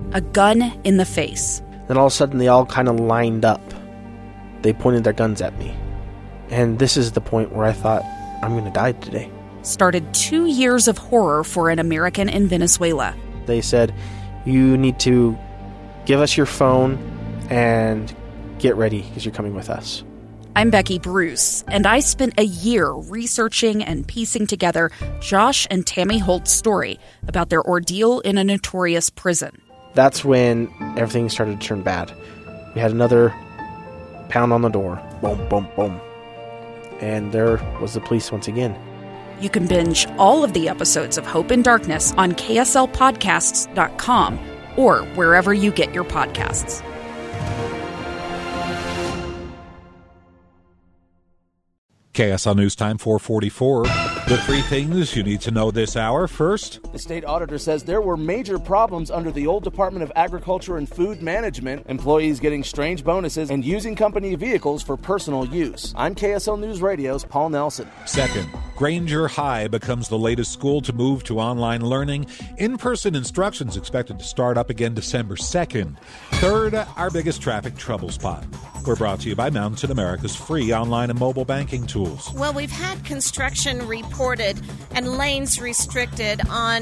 a gun in the face. Then all of a sudden they all kind of lined up. They pointed their guns at me. And this is the point where I thought, I'm going to die today. Started 2 years of horror for an American in Venezuela. They said, you need to give us your phone and get ready because you're coming with us. I'm Becky Bruce, and I spent a year researching and piecing together Josh and Tammy Holt's story about their ordeal in a notorious prison. That's when everything started to turn bad. We had another pound on the door. Boom, boom, boom. And there was the police once again. You can binge all of the episodes of Hope in Darkness on KSLpodcasts.com or wherever you get your podcasts. KSL News Time 444. The three things you need to know this hour. First, the state auditor says there were major problems under the old Department of Agriculture and Food Management, employees getting strange bonuses and using company vehicles for personal use. I'm KSL News Radio's Paul Nelson. Second, Granger High becomes the latest school to move to online learning. In-person instruction's expected to start up again December 2nd. Third, our biggest traffic trouble spot. We're brought to you by Mountain America's free online and mobile banking tools. Well, we've had construction reported and lanes restricted on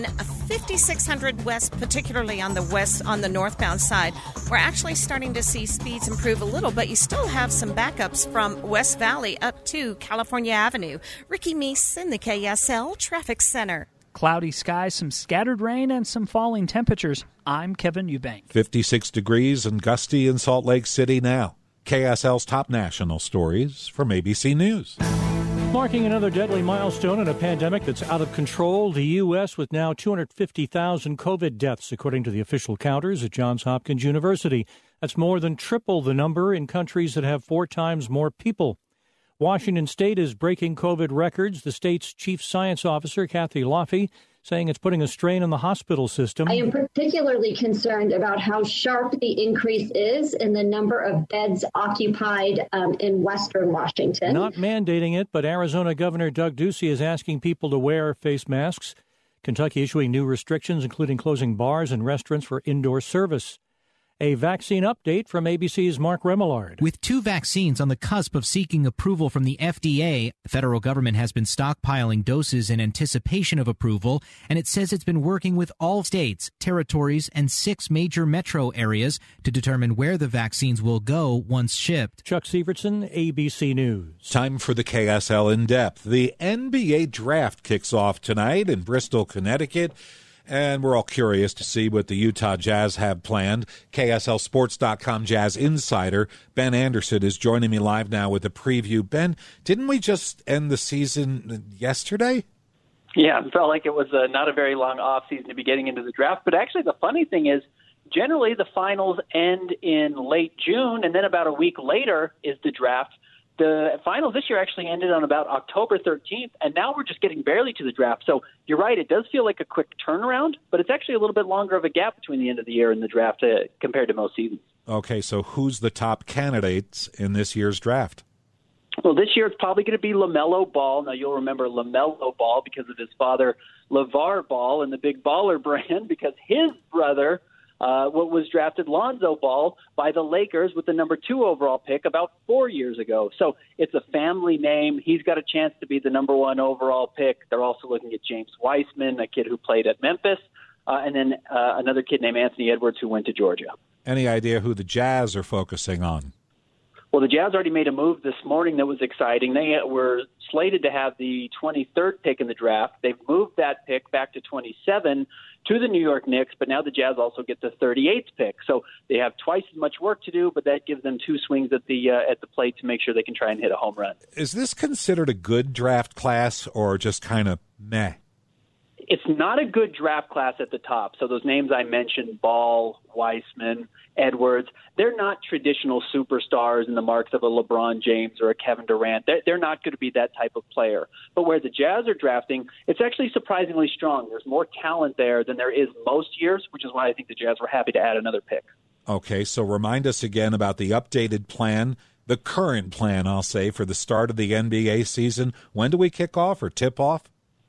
5600 West, particularly on the northbound side. We're actually starting to see speeds improve a little, but you still have some backups from West Valley up to California Avenue. Ricky Meese in the KSL Traffic Center. Cloudy skies, some scattered rain, and some falling temperatures. I'm Kevin Eubank. 56 degrees and gusty in Salt Lake City now. KSL's top national stories from ABC News. Marking another deadly milestone in a pandemic that's out of control, the U.S. with now 250,000 COVID deaths, according to the official counters at Johns Hopkins University. That's more than triple the number in countries that have 4 times more people. Washington State is breaking COVID records. The state's chief science officer, Kathy Laffey, saying it's putting a strain on the hospital system. I am particularly concerned about how sharp the increase is in the number of beds occupied in Western Washington. Not mandating it, but Arizona Governor Doug Ducey is asking people to wear face masks. Kentucky issuing new restrictions, including closing bars and restaurants for indoor service. A vaccine update from ABC's Mark Remillard. With 2 vaccines on the cusp of seeking approval from the FDA, the federal government has been stockpiling doses in anticipation of approval, and it says it's been working with all states, territories, and 6 major metro areas to determine where the vaccines will go once shipped. Chuck Sievertson, ABC News. Time for the KSL In Depth. The NBA draft kicks off tonight in Bristol, Connecticut. And we're all curious to see what the Utah Jazz have planned. KSLSports.com Jazz insider Ben Anderson is joining me live now with a preview. Ben, didn't we just end the season yesterday? Yeah, it felt like it was not a very long offseason to be getting into the draft. But actually, the funny thing is, generally the finals end in late June, and then about a week later is the draft. The finals this year actually ended on about October 13th, and now we're just getting barely to the draft. So you're right, it does feel like a quick turnaround, but it's actually a little bit longer of a gap between the end of the year and the draft compared to most seasons. Okay, so who's the top candidates in this year's draft? Well, this year it's probably going to be LaMelo Ball. Now, you'll remember LaMelo Ball because of his father, LeVar Ball, and the Big Baller brand, because his brother what was drafted Lonzo Ball by the Lakers with the number 2 overall pick about 4 years ago. So it's a family name. He's got a chance to be the number 1 overall pick. They're also looking at James Wiseman, a kid who played at Memphis, and then another kid named Anthony Edwards who went to Georgia. Any idea who the Jazz are focusing on? Well, the Jazz already made a move this morning that was exciting. They were slated to have the 23rd pick in the draft. They've moved that pick back to 27 to the New York Knicks, but now the Jazz also get the 38th pick. So they have twice as much work to do, but that gives them 2 swings at the plate to make sure they can try and hit a home run. Is this considered a good draft class or just kind of meh? It's not a good draft class at the top. So those names I mentioned, Ball, Wiseman, Edwards, they're not traditional superstars in the marks of a LeBron James or a Kevin Durant. They're not going to be that type of player. But where the Jazz are drafting, it's actually surprisingly strong. There's more talent there than there is most years, which is why I think the Jazz were happy to add another pick. Okay, so remind us again about the updated plan, the current plan, I'll say, for the start of the NBA season. When do we kick off or tip off?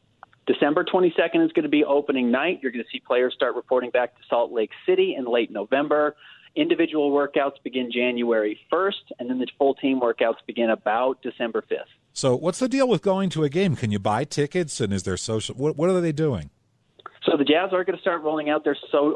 December 22nd is going to be opening night. You're going to see players start reporting back to Salt Lake City in late November. Individual workouts begin January 1st, and then the full team workouts begin about December 5th. So what's the deal with going to a game? Can you buy tickets, and is there social? What are they doing? So the Jazz are going to start rolling out their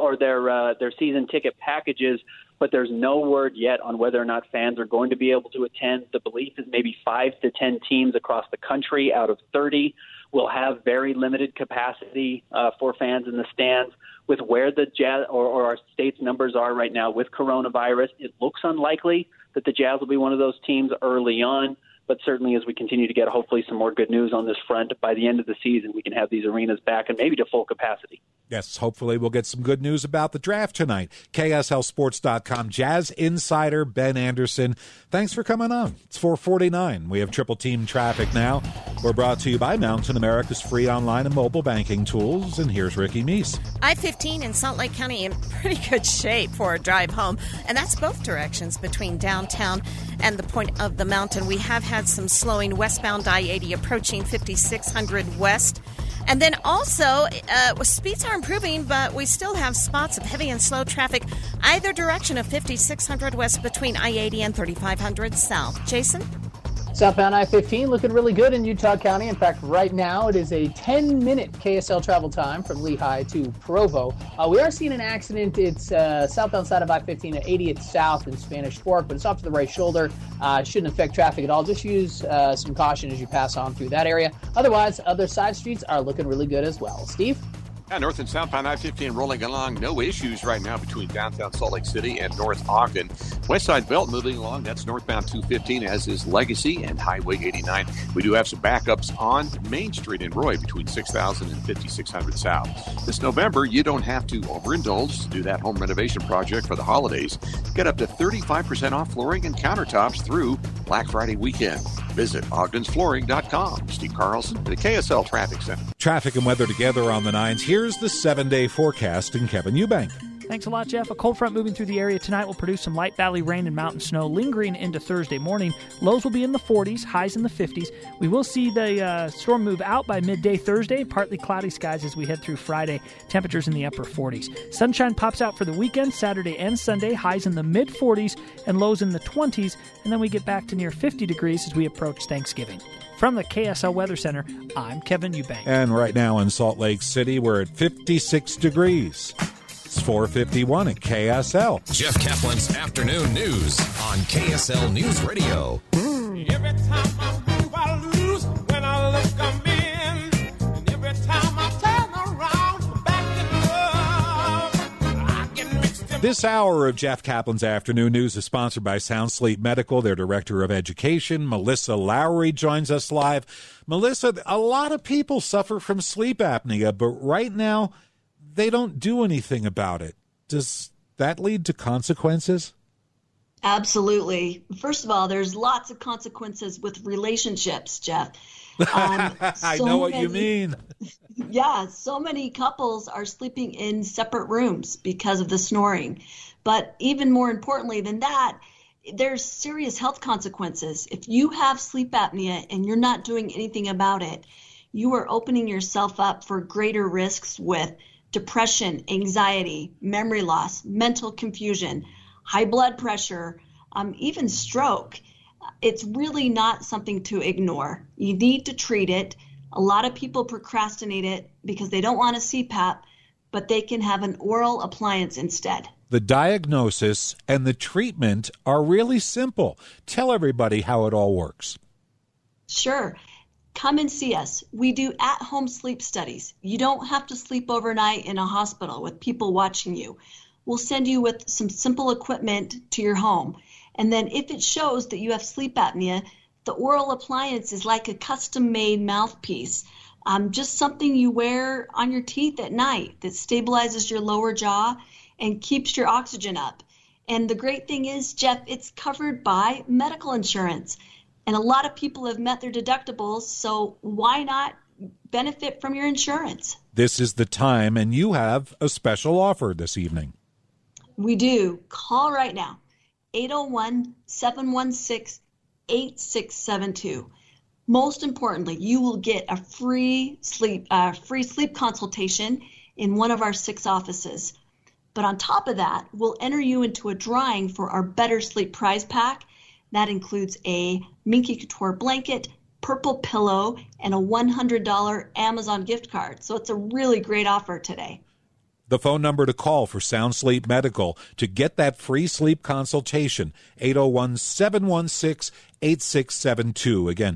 season ticket packages, but there's no word yet on whether or not fans are going to be able to attend. The belief is maybe 5 to 10 teams across the country out of 30 will have very limited capacity for fans in the stands. With where the Jazz or our state's numbers are right now with coronavirus, it looks unlikely that the Jazz will be one of those teams early on. But certainly as we continue to get hopefully some more good news on this front, by the end of the season, we can have these arenas back and maybe to full capacity. Yes, hopefully we'll get some good news about the draft tonight. KSLSports.com Jazz insider Ben Anderson. Thanks for coming on. It's 4:49. We have Triple Team Traffic now. We're brought to you by Mountain America's free online and mobile banking tools. And here's Ricky Meese. I-15 in Salt Lake County in pretty good shape for a drive home. And that's both directions between downtown and the point of the mountain. We have had some slowing westbound I-80 approaching 5600 west. And then also, speeds are improving, but we still have spots of heavy and slow traffic either direction of 5600 west between I-80 and 3500 south. Jason? Southbound I-15 looking really good in Utah County. In fact, right now it is a 10-minute KSL travel time from Lehigh to Provo. We are seeing an accident. It's southbound side of I-15 at 80th South in Spanish Fork, but it's off to the right shoulder. Shouldn't affect traffic at all. Just use some caution as you pass on through that area. Otherwise, other side streets are looking really good as well. Steve? Yeah, north and southbound I-15 rolling along. No issues right now between downtown Salt Lake City and North Ogden. West Side Belt moving along. That's northbound 215, as is Legacy and Highway 89. We do have some backups on Main Street in Roy between 6,000 and 5,600 south. This November, you don't have to overindulge to do that home renovation project for the holidays. Get up to 35% off flooring and countertops through Black Friday weekend. Visit ogdensflooring.com. Steve Carlson, the KSL Traffic Center. Traffic and weather together on the 9s. Here's the 7-day forecast in Kevin Eubank. Thanks a lot, Jeff. A cold front moving through the area tonight will produce some light valley rain and mountain snow lingering into Thursday morning. Lows will be in the 40s, highs in the 50s. We will see the storm move out by midday Thursday, partly cloudy skies as we head through Friday. Temperatures in the upper 40s. Sunshine pops out for the weekend, Saturday and Sunday, highs in the mid-40s and lows in the 20s, and then we get back to near 50 degrees as we approach Thanksgiving. From the KSL Weather Center, I'm Kevin Eubank. And right now in Salt Lake City, we're at 56 degrees. It's 4:51 at KSL. Jeff Kaplan's Afternoon News on KSL News Radio. Every time I move, I lose. When I look, I'm in. And every time I turn around, back in love, I get mixed in. This hour of Jeff Kaplan's Afternoon News is sponsored by Sound Sleep Medical. Their Director of Education, Melissa Lowry, joins us live. Melissa, a lot of people suffer from sleep apnea, but right now, they don't do anything about it. Does that lead to consequences? Absolutely. First of all, there's lots of consequences with relationships, Jeff. I know what you mean. Yeah, so many couples are sleeping in separate rooms because of the snoring. But even more importantly than that, there's serious health consequences. If you have sleep apnea and you're not doing anything about it, you are opening yourself up for greater risks with depression, anxiety, memory loss, mental confusion, high blood pressure, even stroke. It's really not something to ignore. You need to treat it. A lot of people procrastinate it because they don't want a CPAP, but they can have an oral appliance instead. The diagnosis and the treatment are really simple. Tell everybody how it all works. Sure. Come and see us. We do at-home sleep studies. You don't have to sleep overnight in a hospital with people watching you. We'll send you with some simple equipment to your home. And then if it shows that you have sleep apnea, the oral appliance is like a custom-made mouthpiece. Just something you wear on your teeth at night that stabilizes your lower jaw and keeps your oxygen up. And the great thing is, Jeff, it's covered by medical insurance. And a lot of people have met their deductibles, so why not benefit from your insurance? This is the time, and you have a special offer this evening. We do. Call right now, 801-716-8672. Most importantly, you will get a free sleep consultation in one of our 6 offices. But on top of that, we'll enter you into a drawing for our Better Sleep prize pack. That includes a Minky Couture blanket, purple pillow, and a $100 Amazon gift card. So it's a really great offer today. The phone number to call for Sound Sleep Medical to get that free sleep consultation, 801-716-8672. Again,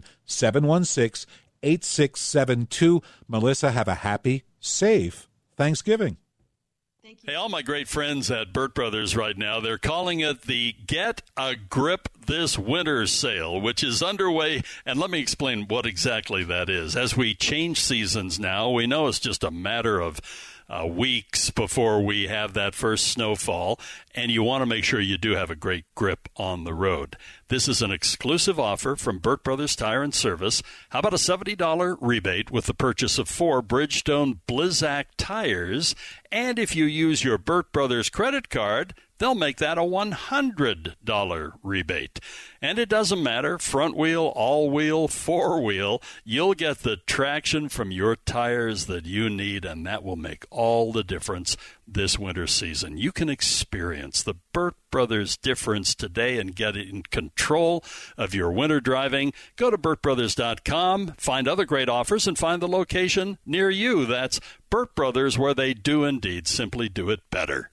716-8672. Melissa, have a happy, safe Thanksgiving. Hey, all my great friends at Burt Brothers right now, they're calling it the Get a Grip This Winter sale, which is underway. And let me explain what exactly that is. As we change seasons now, we know it's just a matter of weeks before we have that first snowfall, and you want to make sure you do have a great grip on the road. This is an exclusive offer from Burt Brothers Tire and Service. How about a $70 rebate with the purchase of 4 Bridgestone Blizzak tires? And if you use your Burt Brothers credit card, they'll make that a $100 rebate. And it doesn't matter, front wheel, all wheel, 4-wheel, you'll get the traction from your tires that you need, and that will make all the difference this winter season. You can experience the Burt Brothers difference today and get in control of your winter driving. Go to BurtBrothers.com, find other great offers, and find the location near you. That's Burt Brothers, where they do indeed simply do it better.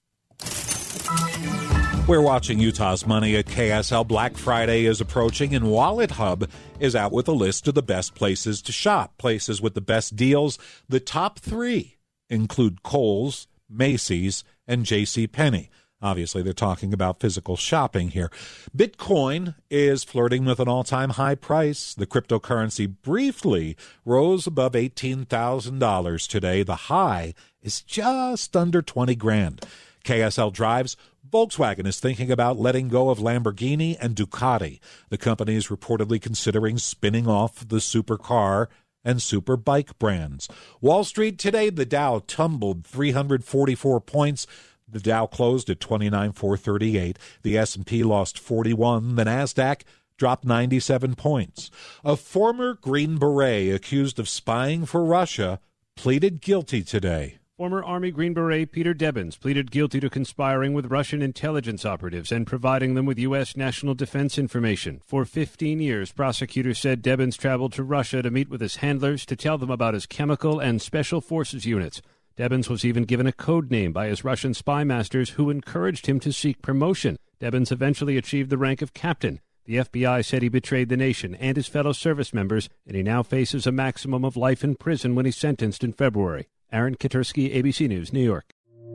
We're watching Utah's Money at KSL. Black Friday is approaching, and Wallet Hub is out with a list of the best places to shop, places with the best deals. The top 3 include Kohl's, Macy's, and JCPenney. Obviously, they're talking about physical shopping here. Bitcoin is flirting with an all-time high price. The cryptocurrency briefly rose above $18,000 today. The high is just under $20,000. KSL drives. Volkswagen is thinking about letting go of Lamborghini and Ducati. The company is reportedly considering spinning off the supercar and superbike brands. Wall Street today, the Dow tumbled 344 points. The Dow closed at 29,438. The S&P lost 41. The Nasdaq dropped 97 points. A former Green Beret accused of spying for Russia pleaded guilty today. Former Army Green Beret Peter Debbins pleaded guilty to conspiring with Russian intelligence operatives and providing them with U.S. national defense information. For 15 years, prosecutors said Debbins traveled to Russia to meet with his handlers to tell them about his chemical and special forces units. Debbins was even given a code name by his Russian spy masters who encouraged him to seek promotion. Debbins eventually achieved the rank of captain. The FBI said he betrayed the nation and his fellow service members, and he now faces a maximum of life in prison when he's sentenced in February. Aaron Katursky, ABC News, New York.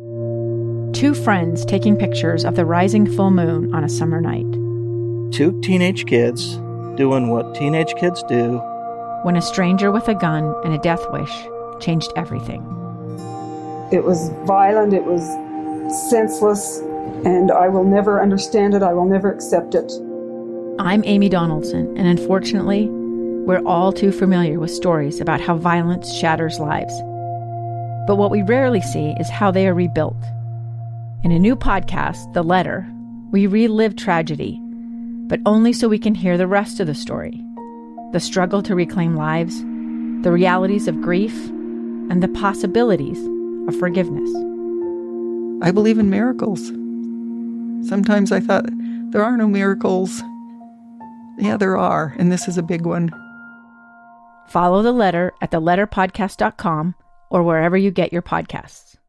2 friends taking pictures of the rising full moon on a summer night. 2 teenage kids doing what teenage kids do. When a stranger with a gun and a death wish changed everything. It was violent, it was senseless, and I will never understand it, I will never accept it. I'm Amy Donaldson, and unfortunately, we're all too familiar with stories about how violence shatters lives. But what we rarely see is how they are rebuilt. In a new podcast, The Letter, we relive tragedy, but only so we can hear the rest of the story. The struggle to reclaim lives, the realities of grief, and the possibilities of forgiveness. I believe in miracles. Sometimes I thought, there are no miracles. Yeah, there are, and this is a big one. Follow The Letter at theletterpodcast.com or wherever you get your podcasts.